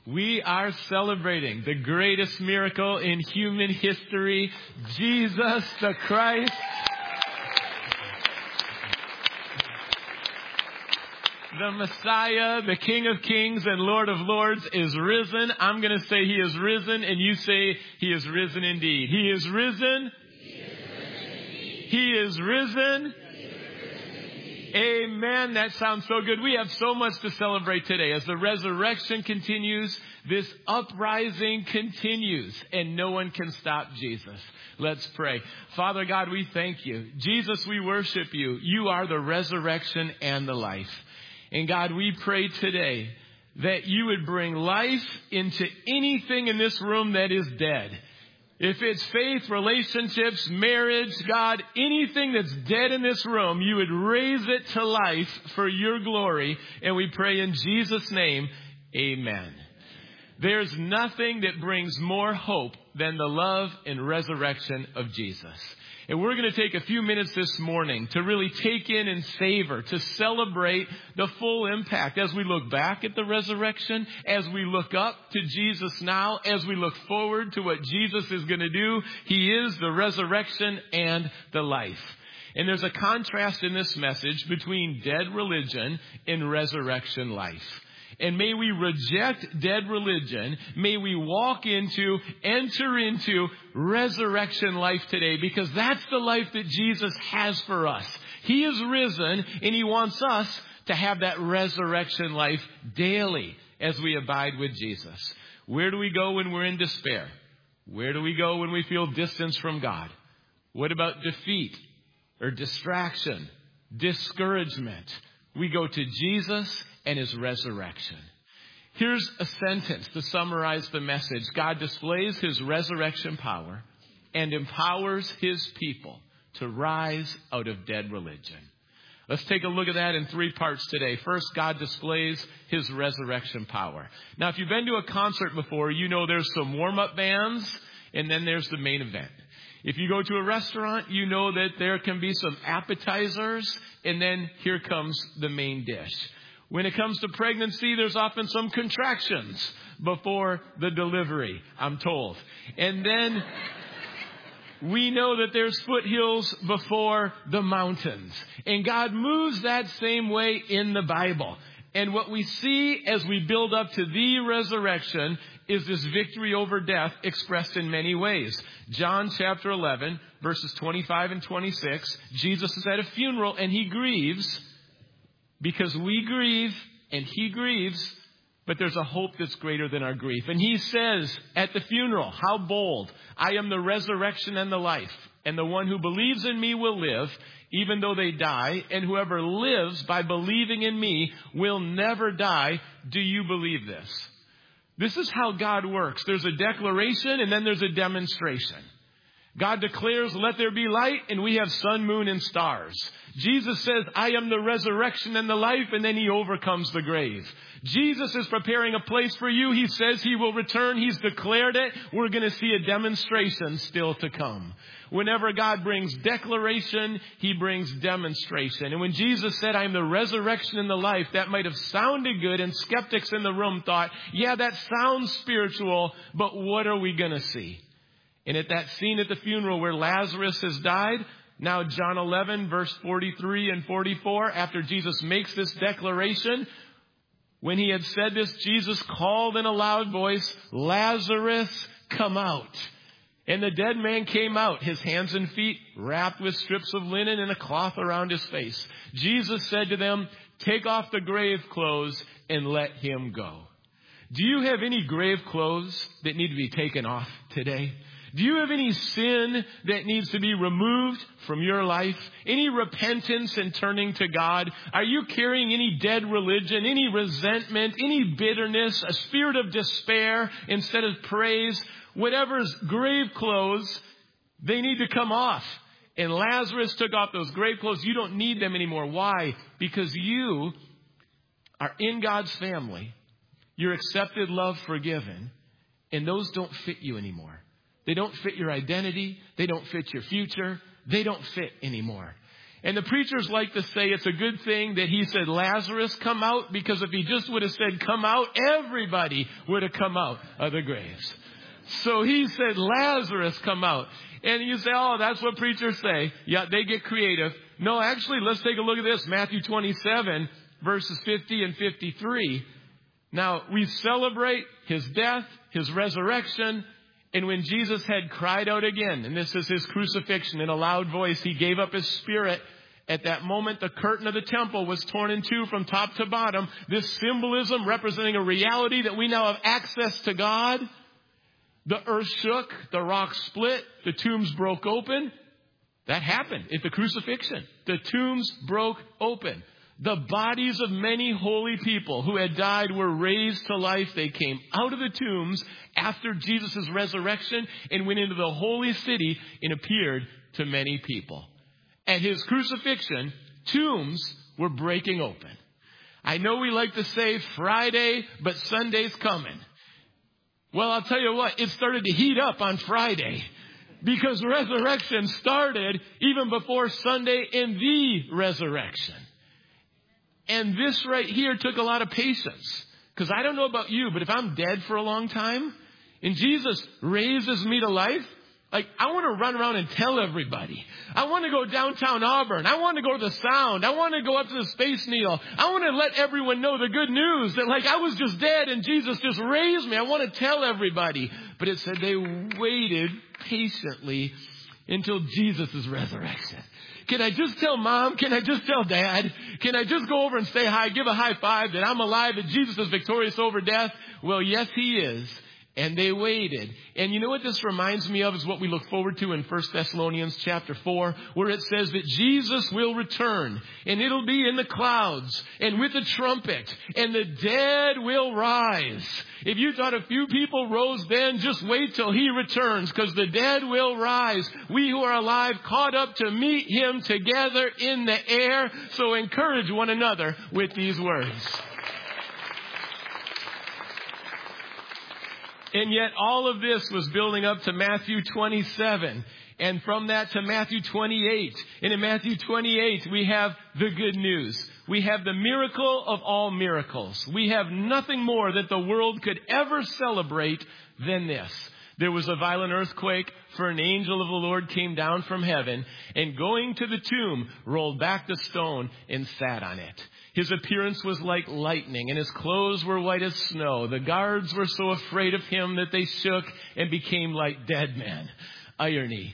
We are celebrating the greatest miracle in human history, Jesus the Christ. The Messiah, the King of Kings and Lord of Lords is risen. I'm going to say He is risen, and you say He is risen indeed. He is risen. He is risen. Amen. That sounds so good. We have so much to celebrate today. As the resurrection continues, this uprising continues, and no one can stop Jesus. Let's pray. Father God, we thank you. Jesus, we worship you. You are the resurrection and the life. And God, we pray today that you would bring life into anything in this room that is dead. If it's faith, relationships, marriage, God, anything that's dead in this room, you would raise it to life for your glory. And we pray in Jesus' name, amen. There's nothing that brings more hope than the love and resurrection of Jesus. And we're going to take a few minutes this morning to really take in and savor, to celebrate the full impact as we look back at the resurrection, as we look up to Jesus now, as we look forward to what Jesus is going to do. He is the resurrection and the life. And there's a contrast in this message between dead religion and resurrection life. And may we reject dead religion. May we enter into resurrection life today, because that's the life that Jesus has for us. He is risen, and He wants us to have that resurrection life daily as we abide with Jesus. Where do we go when we're in despair? Where do we go when we feel distance from God? What about defeat or distraction, discouragement? We go to Jesus and His resurrection. Here's a sentence to summarize the message. God displays His resurrection power and empowers His people to rise out of dead religion. Let's take a look at that in 3 parts today. First, God displays His resurrection power. Now, if you've been to a concert before, you know there's some warm-up bands, and then there's the main event. If you go to a restaurant, you know that there can be some appetizers, and then here comes the main dish. When it comes to pregnancy, there's often some contractions before the delivery, I'm told. And then we know that there's foothills before the mountains. And God moves that same way in the Bible. And what we see as we build up to the resurrection is this victory over death expressed in many ways. John chapter 11, verses 25 and 26, Jesus is at a funeral and He grieves because we grieve and He grieves, but there's a hope that's greater than our grief. And He says at the funeral, how bold, I am the resurrection and the life, and the one who believes in me will live, even though they die, and whoever lives by believing in me will never die. Do you believe this? This is how God works. There's a declaration and then there's a demonstration. God declares, let there be light, and we have sun, moon, and stars. Jesus says, I am the resurrection and the life, and then He overcomes the grave. Jesus is preparing a place for you. He says He will return. He's declared it. We're going to see a demonstration still to come. Whenever God brings declaration, He brings demonstration. And when Jesus said, I am the resurrection and the life, that might have sounded good, and skeptics in the room thought, yeah, that sounds spiritual, but what are we going to see? And at that scene at the funeral where Lazarus has died, now John 11, verse 43 and 44, after Jesus makes this declaration, when He had said this, Jesus called in a loud voice, Lazarus, come out. And the dead man came out, his hands and feet wrapped with strips of linen and a cloth around his face. Jesus said to them, take off the grave clothes and let him go. Do you have any grave clothes that need to be taken off today? Do you have any sin that needs to be removed from your life? Any repentance and turning to God? Are you carrying any dead religion, any resentment, any bitterness, a spirit of despair instead of praise? Whatever's grave clothes, they need to come off. And Lazarus took off those grave clothes. You don't need them anymore. Why? Because you are in God's family. You're accepted, loved, forgiven. And those don't fit you anymore. They don't fit your identity. They don't fit your future. They don't fit anymore. And the preachers like to say it's a good thing that he said, Lazarus, come out, because if he just would have said, come out, everybody would have come out of the graves. So he said, Lazarus, come out. And you say, oh, that's what preachers say. Yeah, they get creative. No, actually, let's take a look at this. Matthew 27, verses 50 and 53. Now, we celebrate his death, his resurrection, and when Jesus had cried out again, and this is his crucifixion, in a loud voice, he gave up his spirit. At that moment, the curtain of the temple was torn in two from top to bottom. This symbolism representing a reality that we now have access to God. The earth shook, the rocks split, the tombs broke open. That happened at the crucifixion. The tombs broke open. The bodies of many holy people who had died were raised to life. They came out of the tombs after Jesus' resurrection and went into the holy city and appeared to many people. At his crucifixion, tombs were breaking open. I know we like to say Friday, but Sunday's coming. Well, I'll tell you what, it started to heat up on Friday because resurrection started even before Sunday in the resurrection. And this right here took a lot of patience, because I don't know about you, but if I'm dead for a long time and Jesus raises me to life, like, I want to run around and tell everybody. I want to go downtown Auburn. I want to go to the Sound. I want to go up to the Space Needle. I want to let everyone know the good news that, like, I was just dead and Jesus just raised me. I want to tell everybody. But it said they waited patiently until Jesus' resurrection. Can I just tell Mom? Can I just tell Dad? Can I just go over and say hi, give a high five that I'm alive, that Jesus is victorious over death? Well, yes, he is. And they waited. And you know what this reminds me of is what we look forward to in 1 Thessalonians chapter 4, where it says that Jesus will return, and it'll be in the clouds and with a trumpet, and the dead will rise. If you thought a few people rose then, just wait till he returns, because the dead will rise. We who are alive caught up to meet him together in the air. So encourage one another with these words. And yet all of this was building up to Matthew 27. And from that to Matthew 28. And in Matthew 28, we have the good news. We have the miracle of all miracles. We have nothing more that the world could ever celebrate than this. There was a violent earthquake, for an angel of the Lord came down from heaven, and going to the tomb, rolled back the stone and sat on it. His appearance was like lightning, and his clothes were white as snow. The guards were so afraid of him that they shook and became like dead men. Irony.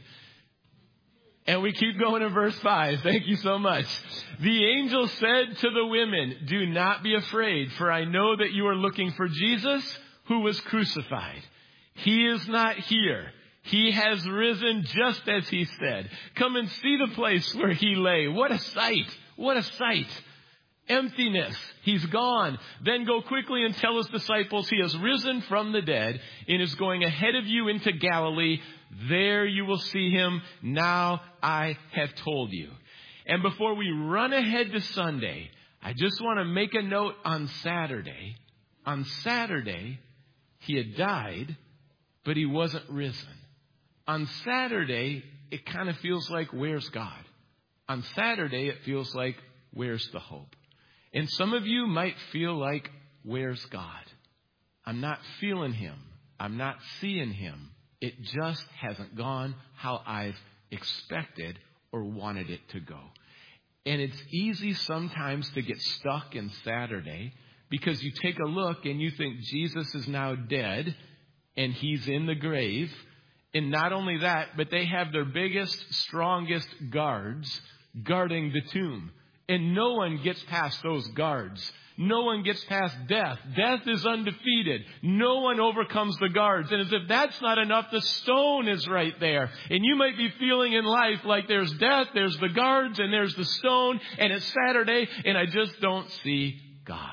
And we keep going in verse 5. Thank you so much. The angel said to the women, do not be afraid, for I know that you are looking for Jesus who was crucified. He is not here. He has risen just as he said. Come and see the place where he lay. What a sight. What a sight. Emptiness. He's gone. Then go quickly and tell his disciples he has risen from the dead and is going ahead of you into Galilee. There you will see him. Now I have told you. And before we run ahead to Sunday, I just want to make a note on Saturday. On Saturday, he had died, but he wasn't risen. On Saturday, it kind of feels like, where's God? On Saturday, it feels like, where's the hope? And some of you might feel like, where's God? I'm not feeling him. I'm not seeing him. It just hasn't gone how I've expected or wanted it to go. And it's easy sometimes to get stuck in Saturday because you take a look and you think Jesus is now dead and he's in the grave. And not only that, but they have their biggest, strongest guards guarding the tomb. And no one gets past those guards. No one gets past death. Death is undefeated. No one overcomes the guards. And as if that's not enough, the stone is right there. And you might be feeling in life like there's death, there's the guards, and there's the stone, and it's Saturday, and I just don't see God.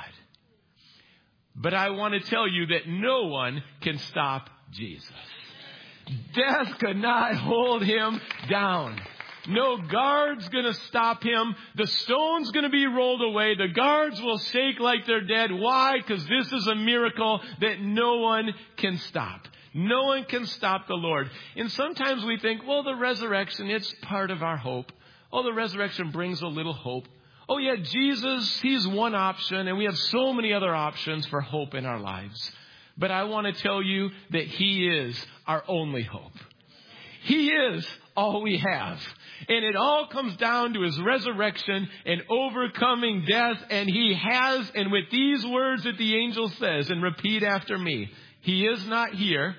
But I want to tell you that no one can stop Jesus. Death could not hold him down. No guard's going to stop him. The stone's going to be rolled away. The guards will shake like they're dead. Why? Because this is a miracle that no one can stop. No one can stop the Lord. And sometimes we think, well, the resurrection, it's part of our hope. Oh, the resurrection brings a little hope. Oh, yeah, Jesus, He's one option, and we have so many other options for hope in our lives. But I want to tell you that He is our only hope. He is all we have. And it all comes down to His resurrection and overcoming death. And He has, and with these words that the angel says, and repeat after me, He is not here.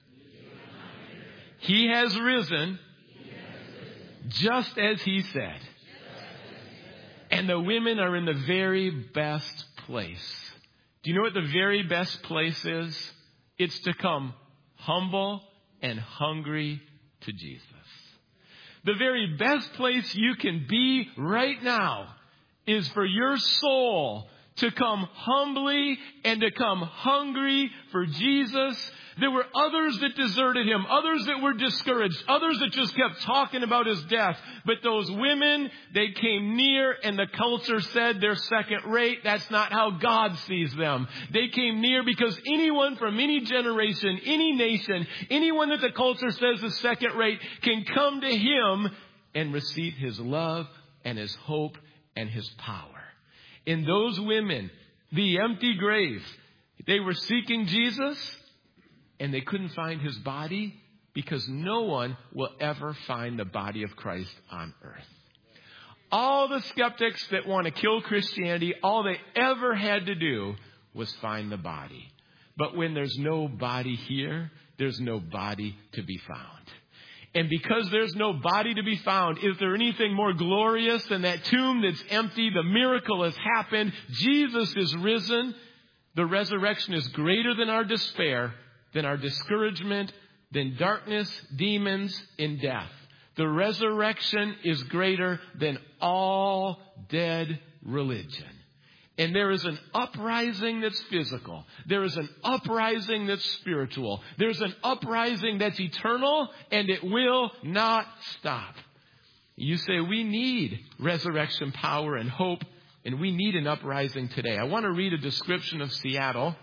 He has risen, just as He said. And the women are in the very best place. Do you know what the very best place is? It's to come humble and hungry to Jesus. The very best place you can be right now is for your soul to come humbly and to come hungry for Jesus. There were others that deserted Him, others that were discouraged, others that just kept talking about His death. But those women, they came near, and the culture said they're second rate. That's not how God sees them. They came near because anyone from any generation, any nation, anyone that the culture says is second rate can come to Him and receive His love and His hope and His power. In those women, the empty grave, they were seeking Jesus. And they couldn't find His body because no one will ever find the body of Christ on earth. All the skeptics that want to kill Christianity, all they ever had to do was find the body. But when there's no body here, there's no body to be found. And because there's no body to be found, is there anything more glorious than that tomb that's empty? The miracle has happened. Jesus is risen. The resurrection is greater than our despair, than our discouragement, than darkness, demons, and death. The resurrection is greater than all dead religion. And there is an uprising that's physical. There is an uprising that's spiritual. There's an uprising that's eternal, and it will not stop. You say, we need resurrection power and hope, and we need an uprising today. I want to read a description of Seattle.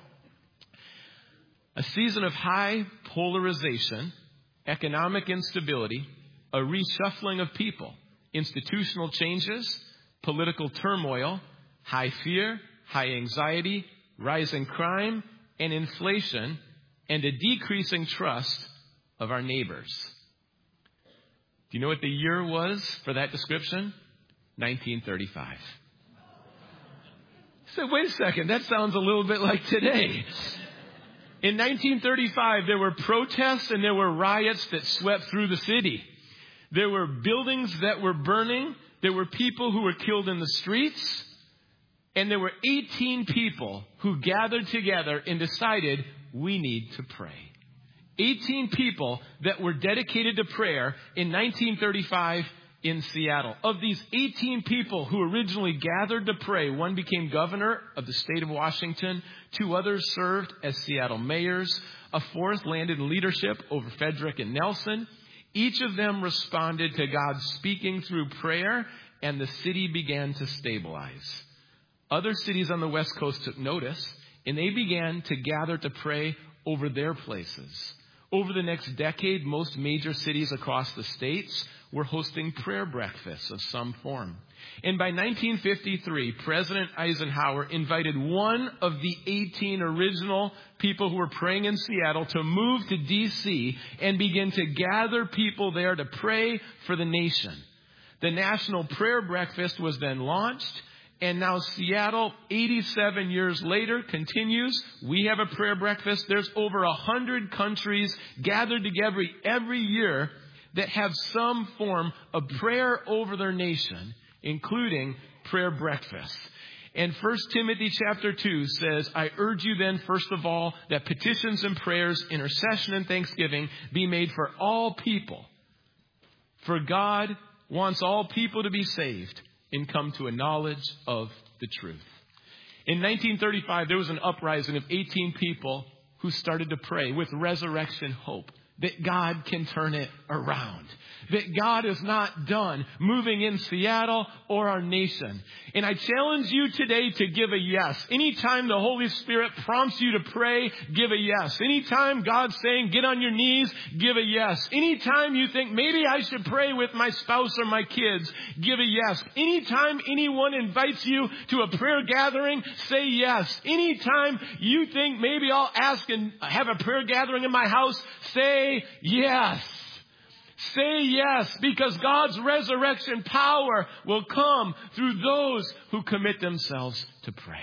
A season of high polarization, economic instability, a reshuffling of people, institutional changes, political turmoil, high fear, high anxiety, rising crime and inflation, and a decreasing trust of our neighbors. Do you know what the year was for that description? 1935. So wait a second, that sounds a little bit like today. In 1935, there were protests and there were riots that swept through the city. There were buildings that were burning. There were people who were killed in the streets. And there were 18 people who gathered together and decided, we need to pray. 18 people that were dedicated to prayer in 1935 in Seattle. Of these 18 people who originally gathered to pray, one became governor of the state of Washington. 2 others served as Seattle mayors. A 4th landed in leadership over Frederick and Nelson. Each of them responded to God speaking through prayer, and the city began to stabilize. Other cities on the West Coast took notice, and they began to gather to pray over their places. Over the next decade, most major cities across the states were hosting prayer breakfasts of some form. And by 1953, President Eisenhower invited one of the 18 original people who were praying in Seattle to move to D.C. and begin to gather people there to pray for the nation. The National Prayer Breakfast was then launched. And now Seattle, 87 years later, continues. We have a prayer breakfast. There's over 100 countries gathered together every year that have some form of prayer over their nation, including prayer breakfast. And 1 Timothy chapter 2 says, I urge you then, first of all, that petitions and prayers, intercession and thanksgiving be made for all people. For God wants all people to be saved and come to a knowledge of the truth. In 1935, there was an uprising of 18 people who started to pray with resurrection hope. that God can turn it around. That God is not done moving in Seattle or our nation. And I challenge you today to give a yes. Anytime the Holy Spirit prompts you to pray, give a yes. Anytime God's saying get on your knees, give a yes. Anytime you think maybe I should pray with my spouse or my kids, give a yes. Anytime anyone invites you to a prayer gathering, say yes. Anytime you think maybe I'll ask and have a prayer gathering in my house, say yes. Say yes, because God's resurrection power will come through those who commit themselves to pray.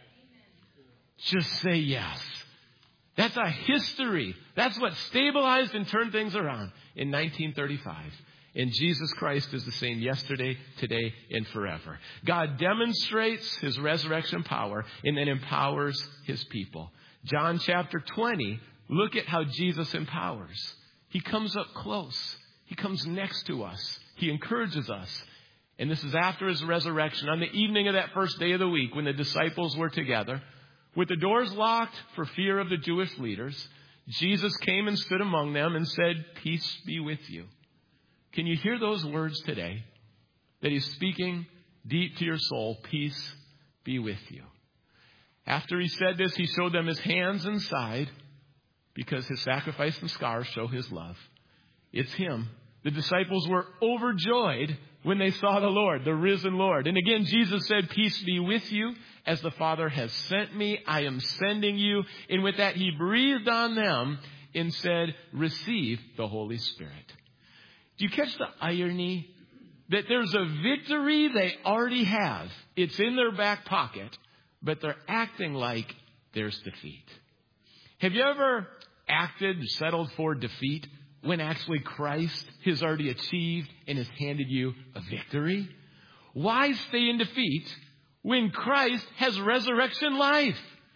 Just say yes. That's a history. That's what stabilized and turned things around in 1935. And Jesus Christ is the same yesterday, today, and forever. God demonstrates his resurrection power and then empowers his people. John chapter 20, look at how Jesus empowers. He comes up close. He comes next to us. He encourages us. And this is after his resurrection, on the evening of that first day of the week, when the disciples were together, with the doors locked for fear of the Jewish leaders, Jesus came and stood among them and said, "Peace be with you." Can you hear those words today? That he's speaking deep to your soul, peace be with you. After he said this, he showed them his hands and side, because his sacrifice and scars show his love. It's him. The disciples were overjoyed when they saw the Lord, the risen Lord. And again, Jesus said, "Peace be with you. As the Father has sent me, I am sending you." And with that, he breathed on them and said, "Receive the Holy Spirit." Do you catch the irony? That there's a victory they already have. It's in their back pocket, but they're acting like there's defeat. Have you ever acted, settled for defeat, when actually Christ has already achieved and has handed you a victory? Why stay in defeat when Christ has resurrection life?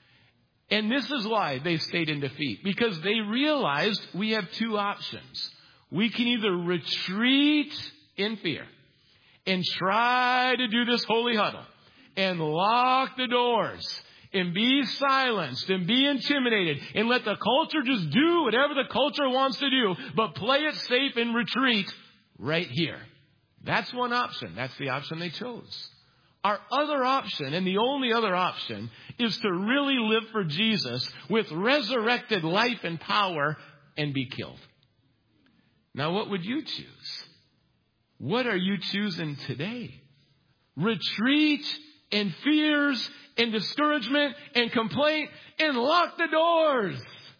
And this is why they stayed in defeat. Because they realized we have two options. We can either retreat in fear and try to do this holy huddle and lock the doors and be silenced and be intimidated and let the culture just do whatever the culture wants to do, but play it safe and retreat right here. That's one option. That's the option they chose. Our other option, and the only other option, is to really live for Jesus with resurrected life and power and be killed. Now, what would you choose? What are you choosing today? Retreat and fears and discouragement and complaint and lock the doors?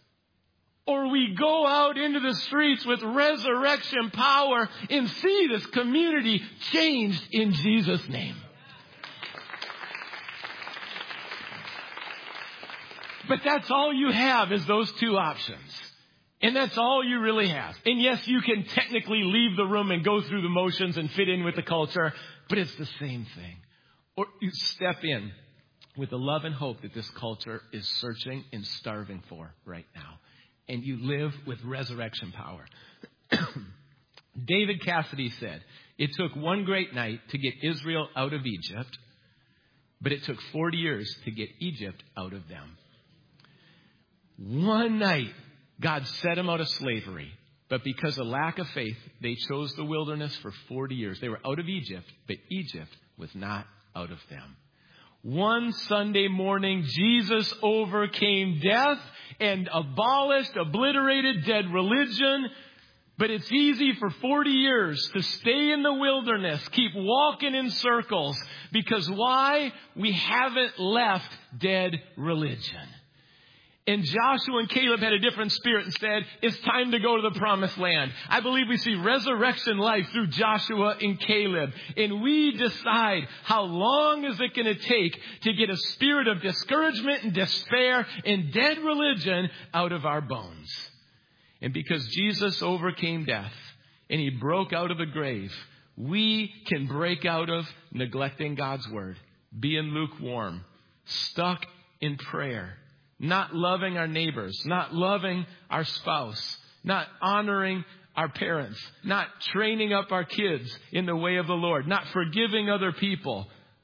Or we go out into the streets with resurrection power and see this community changed in Jesus' name. But that's all you have is those two options. And that's all you really have. And yes, you can technically leave the room and go through the motions and fit in with the culture, but it's the same thing. Or you step in with the love and hope that this culture is searching and starving for right now. And you live with resurrection power. David Cassidy said, "It took one great night to get Israel out of Egypt, but it took 40 years to get Egypt out of them." One night, God set them out of slavery. But because of lack of faith, they chose the wilderness for 40 years. They were out of Egypt, but Egypt was not out of them. One Sunday morning, Jesus overcame death and abolished, obliterated dead religion. But it's easy for 40 years to stay in the wilderness, keep walking in circles. Because why? We haven't left dead religion. And Joshua and Caleb had a different spirit and said, it's time to go to the promised land. I believe we see resurrection life through Joshua and Caleb. And we decide how long is it going to take to get a spirit of discouragement and despair and dead religion out of our bones. And because Jesus overcame death and he broke out of the grave, we can break out of neglecting God's word, being lukewarm, stuck in prayer, not loving our neighbors, not loving our spouse, not honoring our parents, not training up our kids in the way of the Lord, not forgiving other people,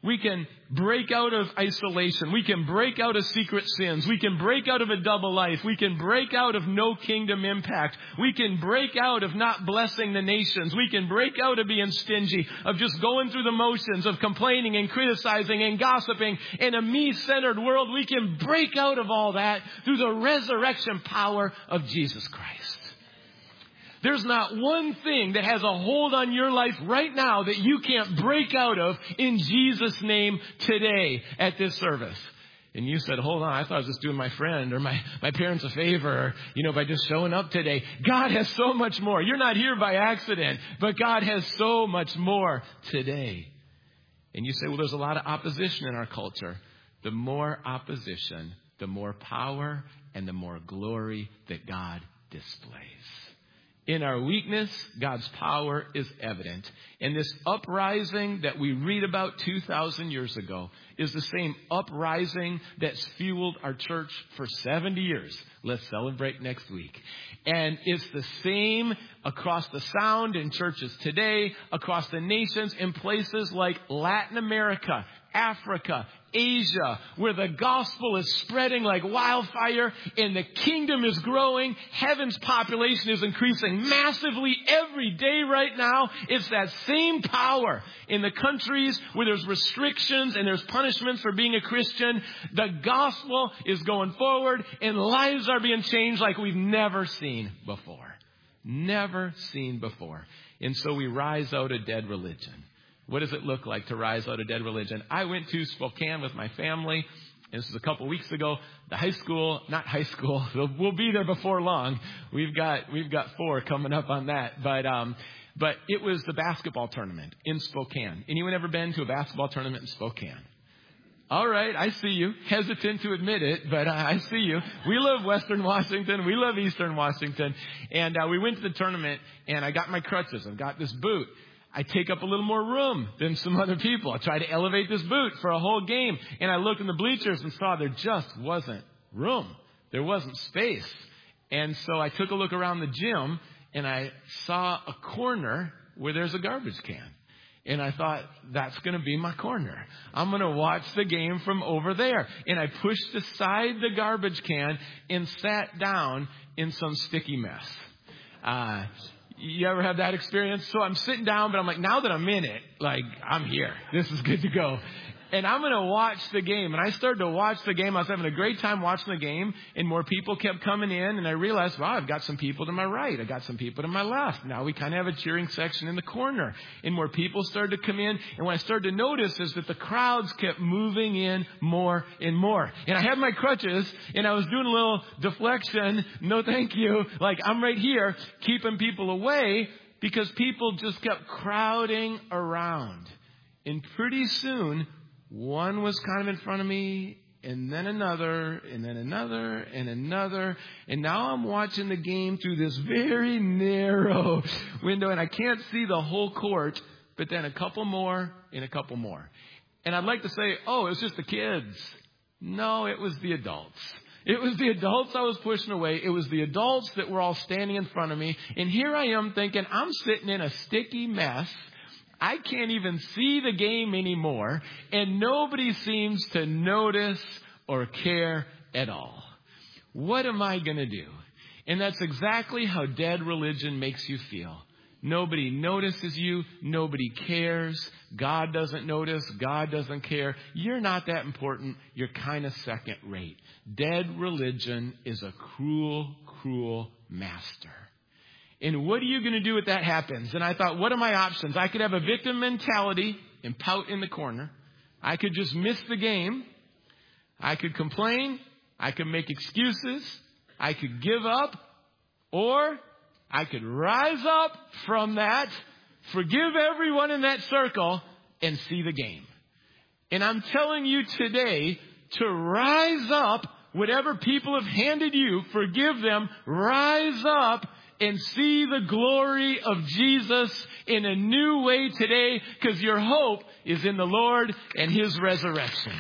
We can break out of isolation. We can break out of secret sins. We can break out of a double life. We can break out of no kingdom impact. We can break out of not blessing the nations. We can break out of being stingy, of just going through the motions, of complaining and criticizing and gossiping in a me-centered world. We can break out of all that through the resurrection power of Jesus Christ. There's not one thing that has a hold on your life right now that you can't break out of in Jesus' name today at this service. And you said, hold on, I thought I was just doing my friend or my parents a favor, by just showing up today. God has so much more. You're not here by accident, but God has so much more today. And you say, well, there's a lot of opposition in our culture. The more opposition, the more power and the more glory that God displays. In our weakness, God's power is evident. And this uprising that we read about 2,000 years ago is the same uprising that's fueled our church for 70 years. Let's celebrate next week. And it's the same across the sound in churches today, across the nations, in places like Latin America, Africa, Asia, where the gospel is spreading like wildfire and the kingdom is growing. Heaven's population is increasing massively every day right now. It's that same power in the countries where there's restrictions and there's punishments for being a Christian. The gospel is going forward and lives are being changed like we've never seen before. Never seen before. And so we rise out of dead religion. What does it look like to rise out of dead religion? I went to Spokane with my family. This was a couple weeks ago. Not high school. We'll be there before long. We've got 4 coming up on that. But it was the basketball tournament in Spokane. Anyone ever been to a basketball tournament in Spokane? All right, I see you. Hesitant to admit it, but I see you. We love Western Washington. We love Eastern Washington. And we went to the tournament, and I got my crutches. I've got this boot. I take up a little more room than some other people. I try to elevate this boot for a whole game. And I looked in the bleachers and saw there just wasn't room. There wasn't space. And so I took a look around the gym and I saw a corner where there's a garbage can. And I thought, that's going to be my corner. I'm going to watch the game from over there. And I pushed aside the garbage can and sat down in some sticky mess. You ever have that experience? So I'm sitting down, but I'm like, now that I'm in it, I'm here. This is good to go. And I'm going to watch the game. And I started to watch the game. I was having a great time watching the game. And more people kept coming in. And I realized, wow, I've got some people to my right. I got some people to my left. Now we kind of have a cheering section in the corner. And more people started to come in. And what I started to notice is that the crowds kept moving in more and more. And I had my crutches. And I was doing a little deflection. No, thank you. I'm right here keeping people away because people just kept crowding around. And pretty soon, one was kind of in front of me, and then another, and then another, and another. And now I'm watching the game through this very narrow window, and I can't see the whole court, but then a couple more and a couple more. And I'd like to say, oh, it was just the kids. No, it was the adults. It was the adults I was pushing away. It was the adults that were all standing in front of me. And here I am thinking, I'm sitting in a sticky mess. I can't even see the game anymore, and nobody seems to notice or care at all. What am I going to do? And that's exactly how dead religion makes you feel. Nobody notices you. Nobody cares. God doesn't notice. God doesn't care. You're not that important. You're kind of second rate. Dead religion is a cruel, cruel master. And what are you going to do if that happens? And I thought, what are my options? I could have a victim mentality and pout in the corner. I could just miss the game. I could complain. I could make excuses. I could give up. Or I could rise up from that, forgive everyone in that circle, and see the game. And I'm telling you today to rise up. Whatever people have handed you, forgive them. Rise up and see the glory of Jesus in a new way today, because your hope is in the Lord and His resurrection.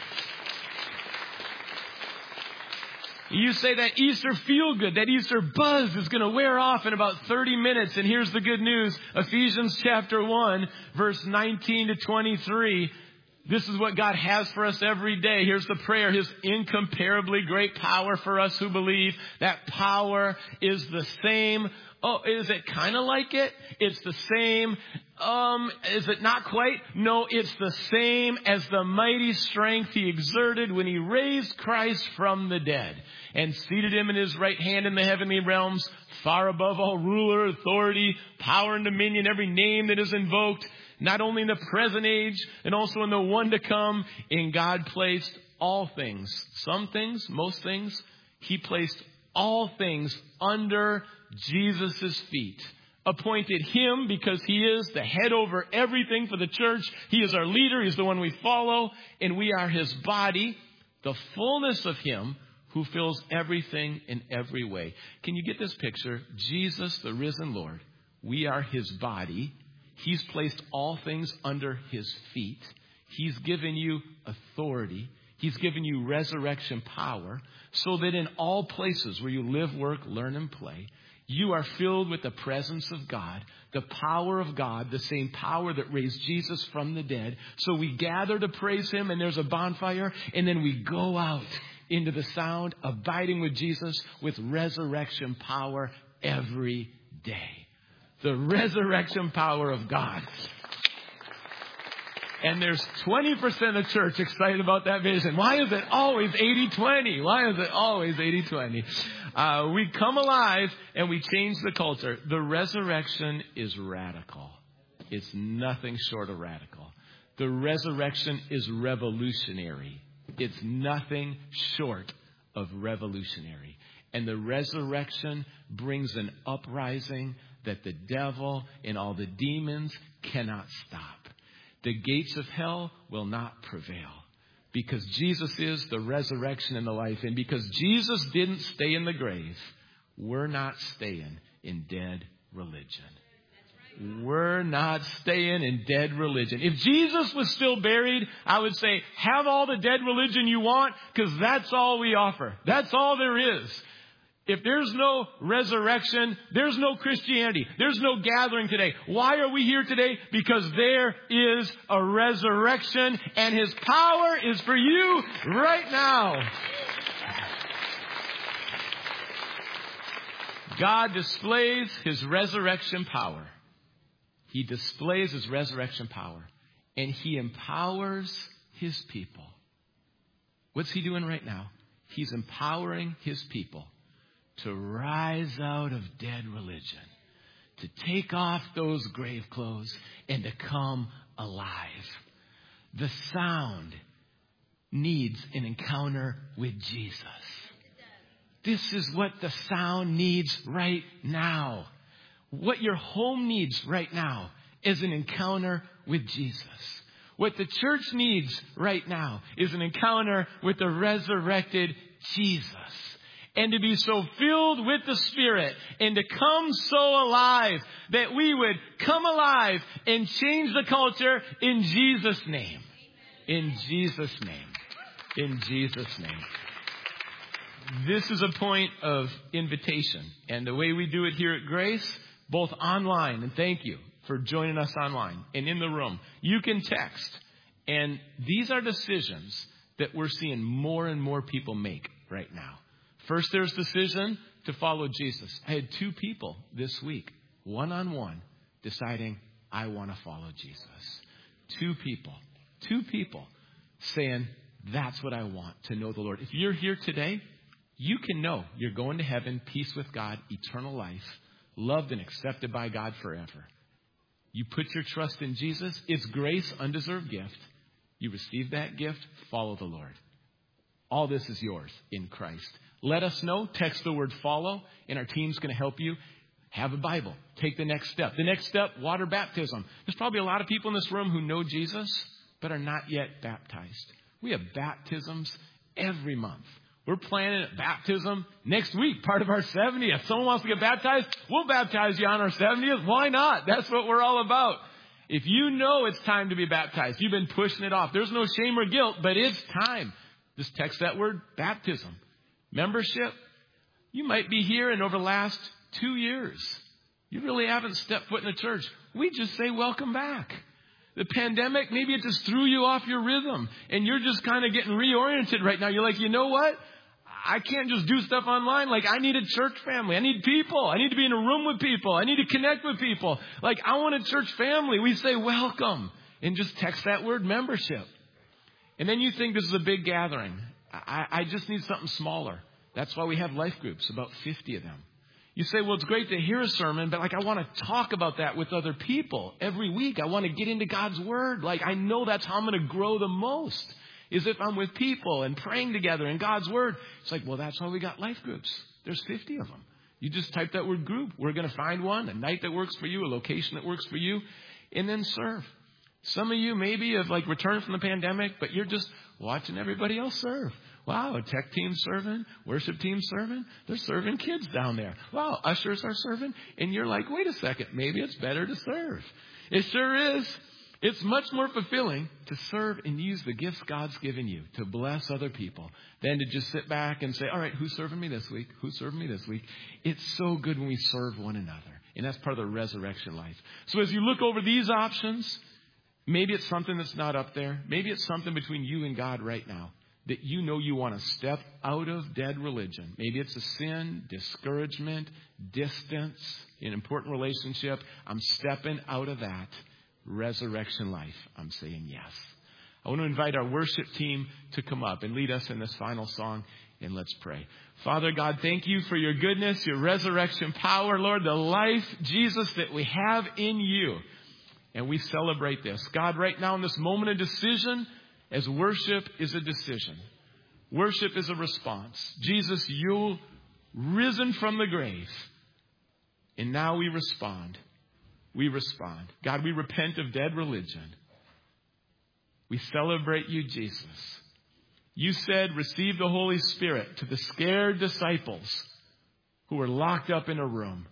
You say that Easter feel good, that Easter buzz is going to wear off in about 30 minutes. And here's the good news. Ephesians chapter 1, verse 19 to 23. This is what God has for us every day. Here's the prayer. His incomparably great power for us who believe. That power is the same. Oh, is it kind of like it? It's the same. Is it not quite? No, it's the same as the mighty strength he exerted when he raised Christ from the dead and seated him in his right hand in the heavenly realms, far above all ruler, authority, power, and dominion, every name that is invoked, not only in the present age and also in the one to come. In God placed all things, some things, most things. He placed all things under Jesus' feet. Appointed him because he is the head over everything for the church. He is our leader. He's the one we follow. And we are his body, the fullness of him who fills everything in every way. Can you get this picture? Jesus, the risen Lord. We are his body. He's placed all things under his feet. He's given you authority. He's given you resurrection power so that in all places where you live, work, learn, and play, you are filled with the presence of God, the power of God, the same power that raised Jesus from the dead. So we gather to praise him, and there's a bonfire, and then we go out into the sound, abiding with Jesus with resurrection power every day. The resurrection power of God. And there's 20% of church excited about that vision. Why is it always 80-20? Why is it always 80-20? We come alive and we change the culture. The resurrection is radical. It's nothing short of radical. The resurrection is revolutionary. It's nothing short of revolutionary. And the resurrection brings an uprising that the devil and all the demons cannot stop. The gates of hell will not prevail because Jesus is the resurrection and the life. And because Jesus didn't stay in the grave, we're not staying in dead religion. We're not staying in dead religion. If Jesus was still buried, I would say, have all the dead religion you want, because that's all we offer. That's all there is. If there's no resurrection, there's no Christianity. There's no gathering today. Why are we here today? Because there is a resurrection, and his power is for you right now. God displays his resurrection power. He displays his resurrection power, and he empowers his people. What's he doing right now? He's empowering his people to rise out of dead religion, to take off those grave clothes and to come alive. The sound needs an encounter with Jesus. This is what the sound needs right now. What your home needs right now is an encounter with Jesus. What the church needs right now is an encounter with the resurrected Jesus. And to be so filled with the Spirit and to come so alive that we would come alive and change the culture in Jesus' name. In Jesus' name. In Jesus' name. This is a point of invitation. And the way we do it here at Grace, both online, and thank you for joining us online, and in the room, you can text. And these are decisions that we're seeing more and more people make right now. First, there's decision to follow Jesus. I had 2 people this week, one-on-one, deciding, I want to follow Jesus. 2 people saying, that's what I want, to know the Lord. If you're here today, you can know you're going to heaven, peace with God, eternal life, loved and accepted by God forever. You put your trust in Jesus. It's grace, undeserved gift. You receive that gift, follow the Lord. All this is yours in Christ. Let us know. Text the word follow, and our team's going to help you. Have a Bible. Take the next step. The next step, water baptism. There's probably a lot of people in this room who know Jesus, but are not yet baptized. We have baptisms every month. We're planning a baptism next week, part of our 70th. If someone wants to get baptized, we'll baptize you on our 70th. Why not? That's what we're all about. If you know it's time to be baptized, you've been pushing it off. There's no shame or guilt, but it's time. Just text that word, baptism. Membership, you might be here and over the last 2 years, you really haven't stepped foot in the church. We just say welcome back. The pandemic, maybe it just threw you off your rhythm and you're just kind of getting reoriented right now. You're like, you know what? I can't just do stuff online. Like, I need a church family. I need people. I need to be in a room with people. I need to connect with people. Like, I want a church family. We say welcome and just text that word membership. And then you think this is a big gathering. I just need something smaller. That's why we have life groups, about 50 of them. You say, well, it's great to hear a sermon, but like, I want to talk about that with other people every week. I want to get into God's word. Like, I know that's how I'm going to grow the most, is if I'm with people and praying together in God's word. It's like, well, that's why we got life groups. There's 50 of them. You just type that word group. We're going to find one, a night that works for you, a location that works for you, and then serve. Some of you maybe have like returned from the pandemic, but you're just watching everybody else serve. Wow, a tech team serving, worship team serving. They're serving kids down there. Wow, ushers are serving. And you're like, wait a second, maybe it's better to serve. It sure is. It's much more fulfilling to serve and use the gifts God's given you to bless other people than to just sit back and say, all right, who's serving me this week? Who's serving me this week? It's so good when we serve one another. And that's part of the resurrection life. So as you look over these options, maybe it's something that's not up there. Maybe it's something between you and God right now that you know you want to step out of dead religion. Maybe it's a sin, discouragement, distance, an important relationship. I'm stepping out of that. Resurrection life. I'm saying yes. I want to invite our worship team to come up and lead us in this final song. And let's pray. Father God, thank you for your goodness, your resurrection power, Lord, the life, Jesus, that we have in you. And we celebrate this. God, right now in this moment of decision, as worship is a decision. Worship is a response. Jesus, you risen from the grave. And now we respond. We respond. God, we repent of dead religion. We celebrate you, Jesus. You said, receive the Holy Spirit to the scared disciples who were locked up in a room.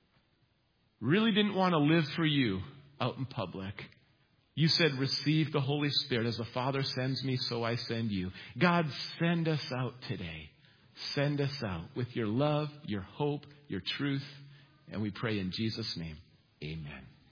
Really didn't want to live for you out in public. You said, receive the Holy Spirit. As the Father sends me, so I send you. God, send us out today. Send us out with your love, your hope, your truth. And we pray in Jesus' name. Amen.